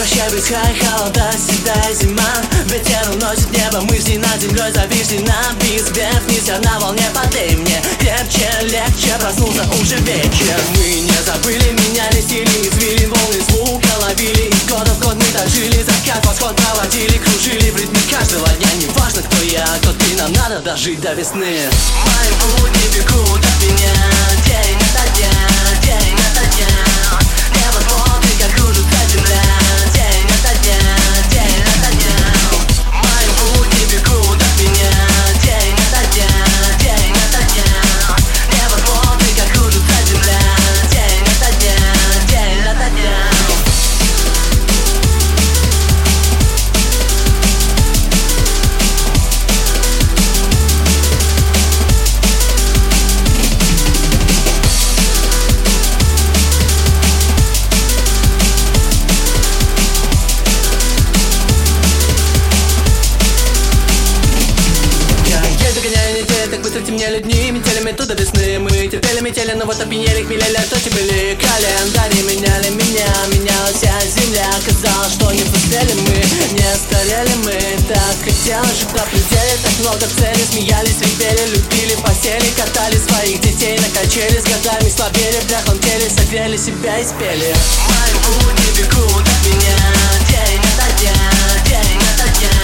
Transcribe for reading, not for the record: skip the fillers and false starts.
Прощай, быстрая холода, седая зима. Ветер уносит небо, мысли над землей зависли на бис. Вверх-вниз, я на волне, подай мне крепче, легче. Проснулся уже вечер. Мы не забыли, меняли стили, извили волны звука, ловили из года в год. Мы так жили, закат, восход проводили, кружили в ритме каждого дня. Не важно, кто я, кто ты, нам надо дожить до весны. Мои будни бегут от меня, день ото дня, день ото дня. Небо смотрит, как кружится земля, день ото дня, день ото дня. Мои будни бегут от меня, день ото дня, день ото дня. Небо смотрит, как кружится земля, день ото дня, день ото дня. Темнели дни, метелями туда весны. Мы терпели метели, но вот опьянели, хмелели, а тоти были. Календари меняли меня, менялась вся земля. Казалось, что не пустили мы, не старели мы. Так хотелось жить на пределе, так много целей. Смеялись, ревели, любили, посели, катали своих детей на качели. С годами слабели, в дряхлом теле, согрели себя и спели. Мои будни бегут от меня, день ото дня, день ото дня.